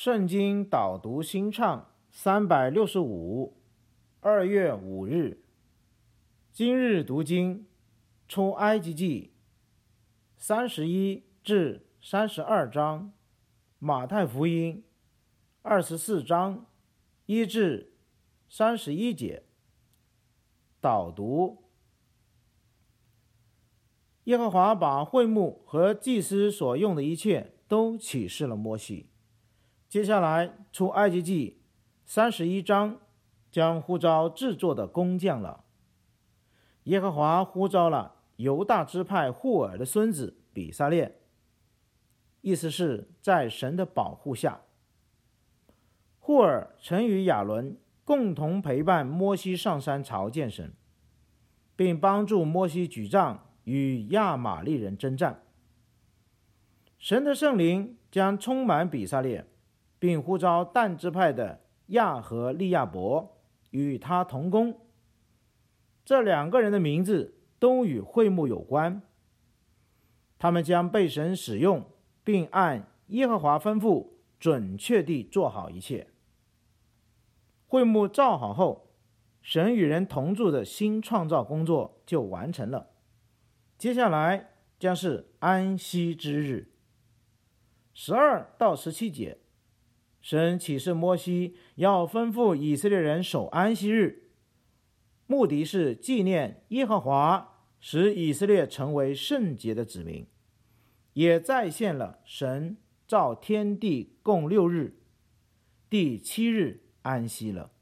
圣经导读新唱365， 2月5日。今日读经，出埃及记31至32章，马太福音24章1至31节。导读：耶和华把会幕和祭司所用的一切都启示了摩西。接下来出埃及记31章将呼召制作的工匠了。耶和华呼召了犹大支派户尔的孙子比撒列，意思是在神的保护下。户尔曾与亚伦共同陪伴摩西上山朝见神，并帮助摩西举杖与亚玛力人征战。神的圣灵将充满比撒列，并呼召但支派的亚和利亚伯与他同工。这两个人的名字都与会幕有关，他们将被神使用，并按耶和华吩咐准确地做好一切。会幕造好后，神与人同住的新创造工作就完成了。接下来将是安息之日。12到17节，神启示摩西要吩咐以色列人守安息日，目的是纪念耶和华使以色列成为圣洁的子民，也再现了神造天地共6日，第7日安息了。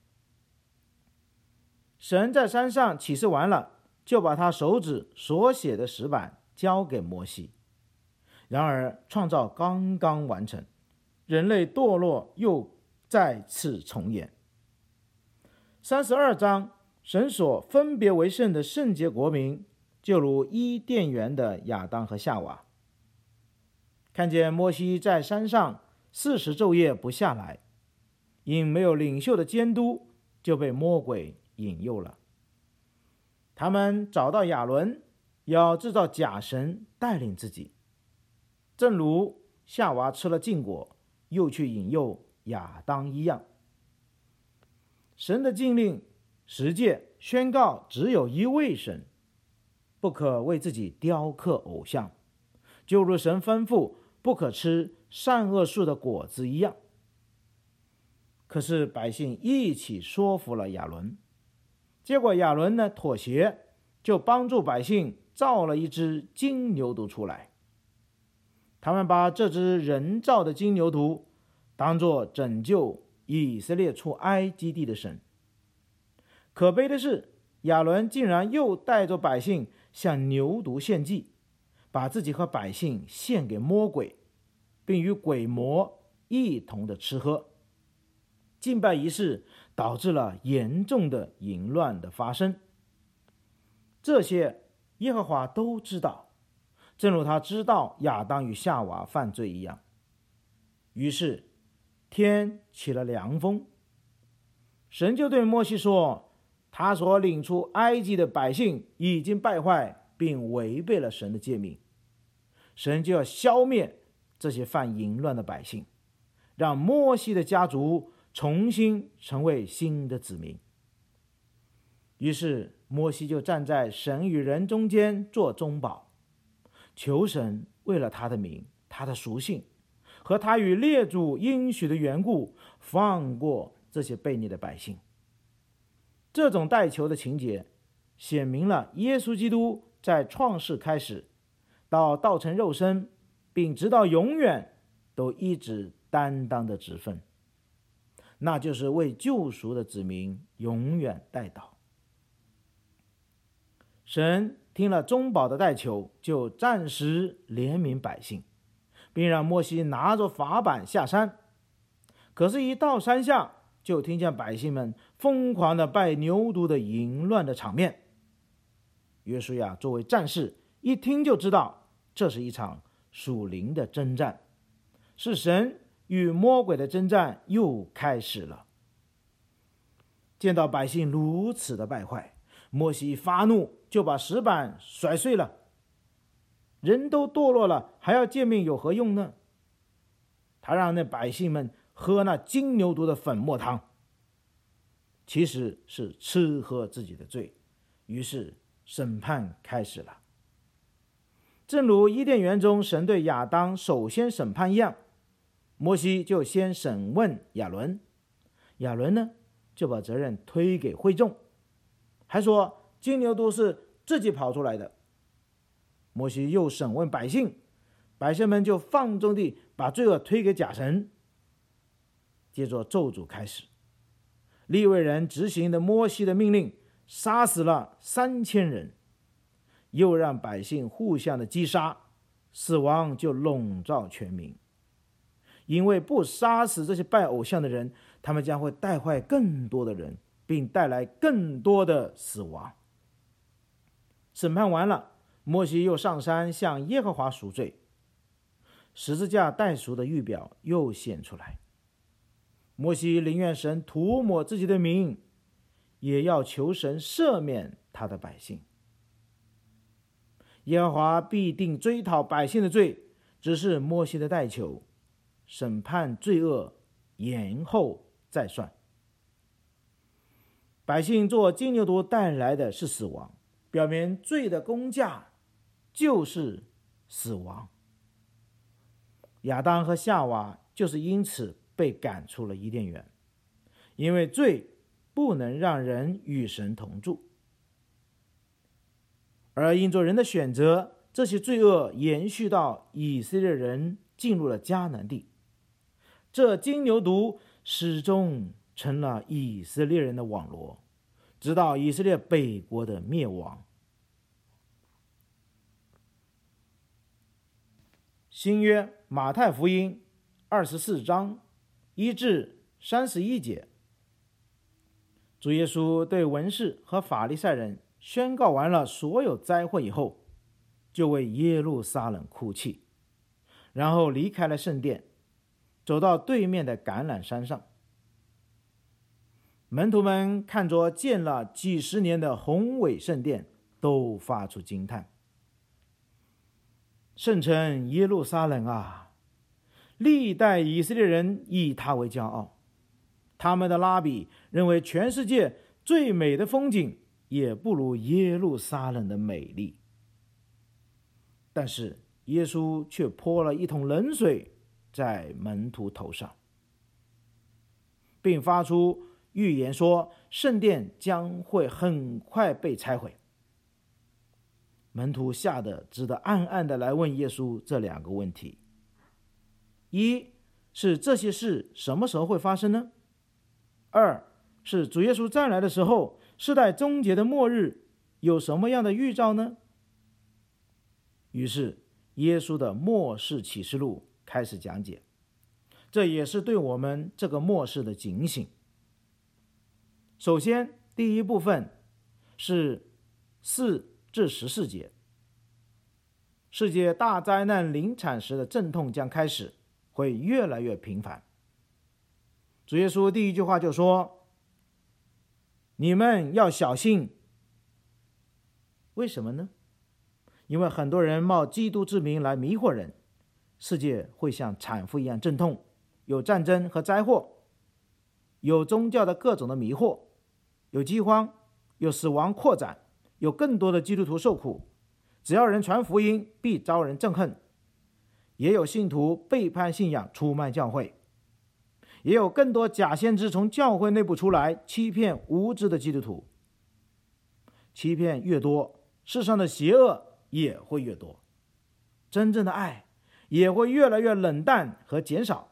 神在山上启示完了，就把他手指所写的石板交给摩西。然而创造刚刚完成，人类堕落又再次重演。32章，神所分别为圣的圣洁国民，就如伊甸园的亚当和夏娃。看见摩西在山上40昼夜不下来，因没有领袖的监督，就被魔鬼引诱了。他们找到亚伦，要制造假神带领自己，正如夏娃吃了禁果，又去引诱亚当一样。神的禁令十诫宣告只有一位神，不可为自己雕刻偶像，就如神吩咐不可吃善恶树的果子一样。可是百姓一起说服了亚伦，结果亚伦呢妥协，就帮助百姓造了一只金牛犊出来。他们把这只人造的金牛犊当作拯救以色列出埃及地的神。可悲的是，亚伦竟然又带着百姓向牛犊献祭，把自己和百姓献给魔鬼，并与鬼魔一同的吃喝。敬拜仪式导致了严重的淫乱的发生。这些耶和华都知道，正如他知道亚当与夏娃犯罪一样。于是天起了凉风，神就对摩西说，他所领出埃及的百姓已经败坏并违背了神的诫命，神就要消灭这些犯淫乱的百姓，让摩西的家族重新成为新的子民。于是摩西就站在神与人中间做中保，求神为了他的名、他的属性和他与列祖应许的缘故，放过这些悖逆的百姓。这种代求的情节显明了耶稣基督在创世开始到道成肉身，并直到永远都一直担当的职分，那就是为救赎的子民永远代祷。神听了中保的代求，就暂时怜悯百姓，并让摩西拿着法版下山。可是一到山下，就听见百姓们疯狂的拜牛犊的淫乱的场面。约书亚作为战士，一听就知道这是一场属灵的征战，是神与魔鬼的征战又开始了。见到百姓如此的败坏，摩西发怒，就把石板甩碎了。人都堕落了，还要诫命有何用呢？他让那百姓们喝那金牛犊的粉末汤，其实是吃喝自己的罪。于是审判开始了。正如伊甸园中神对亚当首先审判一样，摩西就先审问亚伦，亚伦呢就把责任推给会众，还说金牛犊是自己跑出来的。摩西又审问百姓，百姓们就放纵地把罪恶推给假神。接着咒诅开始，利未人执行的摩西的命令，杀死了3000人，又让百姓互相的击杀，死亡就笼罩全民。因为不杀死这些拜偶像的人，他们将会带坏更多的人，并带来更多的死亡。审判完了，摩西又上山向耶和华赎罪，十字架代赎的预表又显出来。摩西宁愿神涂抹自己的名，也要求神赦免他的百姓。耶和华必定追讨百姓的罪，只是摩西的代求，审判罪恶延后再算。百姓做金牛犊带来的是死亡，表明罪的工价就是死亡。亚当和夏娃就是因此被赶出了伊甸园，因为罪不能让人与神同住。而因着人的选择，这些罪恶延续到以色列人进入了迦南地，这金牛犊始终成了以色列人的网罗，直到以色列北国的灭亡。新约马太福音24章1至31节，主耶稣对文士和法利赛人宣告完了所有灾祸以后，就为耶路撒冷哭泣，然后离开了圣殿，走到对面的橄榄山上。门徒们看着建了几十年的宏伟圣殿，都发出惊叹：圣城耶路撒冷啊，历代以色列人以它为骄傲，他们的拉比认为全世界最美的风景也不如耶路撒冷的美丽。但是耶稣却泼了一桶冷水在门徒头上，并发出预言说圣殿将会很快被拆毁。门徒吓得只得暗暗的来问耶稣这2个问题：一是这些事什么时候会发生呢？2是主耶稣再来的时候，世代终结的末日有什么样的预兆呢？于是耶稣的末世启示录开始讲解，这也是对我们这个末世的警醒。首先，第一部分是4至14节，世界大灾难临产时的阵痛将开始，会越来越频繁。主耶稣第一句话就说：你们要小心。为什么呢？因为很多人冒基督之名来迷惑人，世界会像产妇一样阵痛，有战争和灾祸，有宗教的各种的迷惑，有饥荒，有死亡扩展，有更多的基督徒受苦。只要人传福音，必招人憎恨。也有信徒背叛信仰，出卖教会。也有更多假先知从教会内部出来，欺骗无知的基督徒。欺骗越多，世上的邪恶也会越多，真正的爱也会越来越冷淡和减少。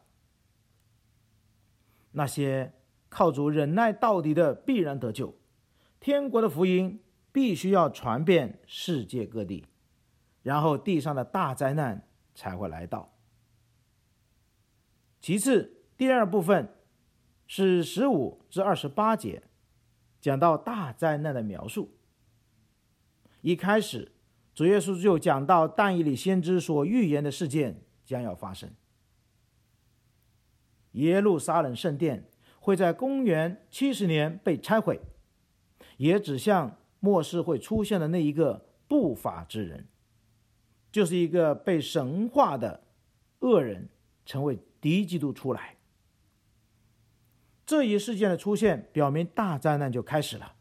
那些靠主忍耐到底的必然得救，天国的福音必须要传遍世界各地，然后地上的大灾难才会来到。其次，第2部分是15至28节，讲到大灾难的描述。一开始，主耶稣就讲到但以理先知所预言的事件将要发生。耶路撒冷圣殿会在公元70年被拆毁，也指向末世会出现的那一个不法之人，就是一个被神化的恶人成为敌基督出来。 这一事件的出现表明大灾难就开始了。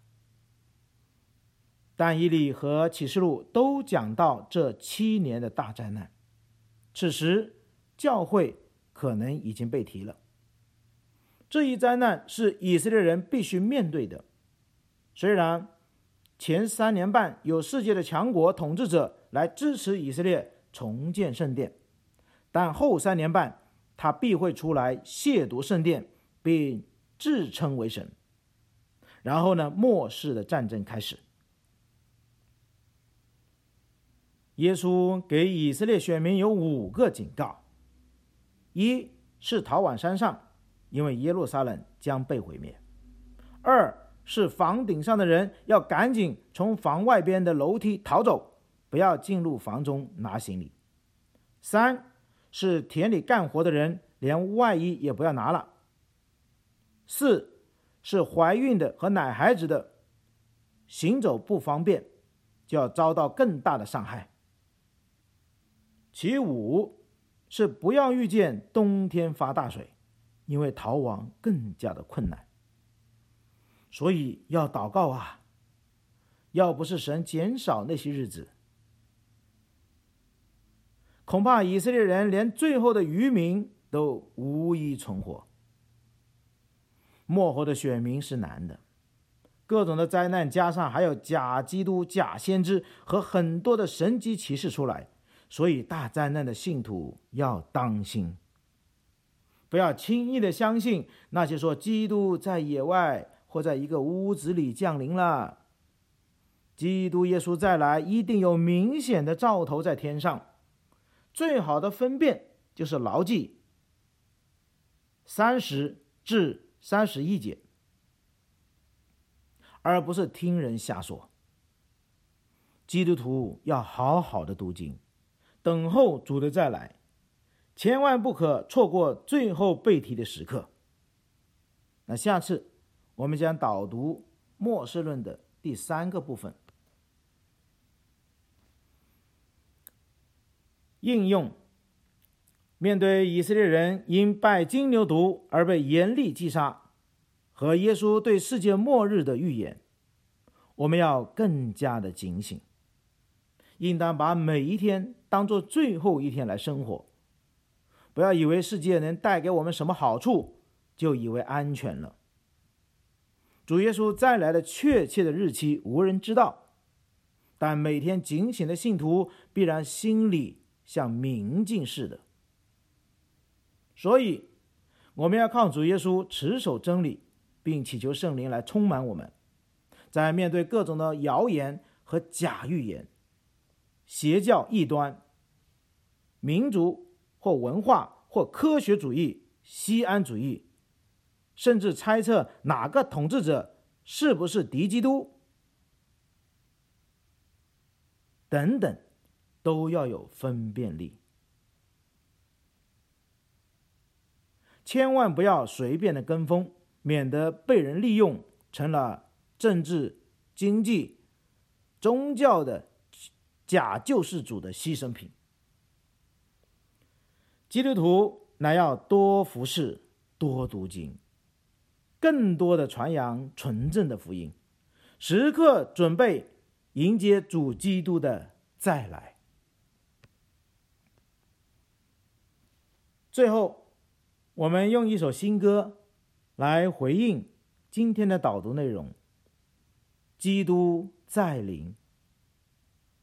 但以理和启示录都讲到这7年的大灾难，此时教会可能已经被提了。这一灾难是以色列人必须面对的。虽然前3年半有世界的强国统治者来支持以色列重建圣殿，但后3年半他必会出来亵渎圣殿，并自称为神。然后呢，末世的战争开始。耶稣给以色列选民有5个警告：一是逃往山上，因为耶路撒冷将被毁灭；二是房顶上的人要赶紧从房外边的楼梯逃走，不要进入房中拿行李；三是田里干活的人连外衣也不要拿了；四是怀孕的和奶孩子的行走不方便，就要遭到更大的伤害；其五是不要遇见冬天发大水，因为逃亡更加的困难。所以要祷告啊，要不是神减少那些日子，恐怕以色列人连最后的渔民都无一存活。末后的选民是难的，各种的灾难加上还有假基督、假先知和很多的神迹奇事出来，所以大灾难的信徒要当心，不要轻易的相信那些说基督在野外或在一个屋子里降临了。基督耶稣再来一定有明显的兆头在天上，最好的分辨就是牢记30至31节，而不是听人瞎说。基督徒要好好的读经，等候主的再来，千万不可错过最后被提的时刻。那下次我们将导读末世论的第3个部分，应用。面对以色列人因拜金牛犊而被严厉击杀，和耶稣对世界末日的预言，我们要更加的警醒，应当把每一天当作最后一天来生活。不要以为世界能带给我们什么好处，就以为安全了。主耶稣再来的确切的日期无人知道，但每天警醒的信徒必然心里像明镜似的。所以我们要靠主耶稣持守真理，并祈求圣灵来充满我们，在面对各种的谣言和假预言、邪教异端、民族或文化或科学主义、西安主义，甚至猜测哪个统治者是不是敌基督等等，都要有分辨力。千万不要随便的跟风，免得被人利用，成了政治、经济、宗教的假救世主的牺牲品。基督徒乃要多服侍，多读经，更多的传扬纯正的福音，时刻准备迎接主基督的再来。最后，我们用一首新歌来回应今天的导读内容：基督再临。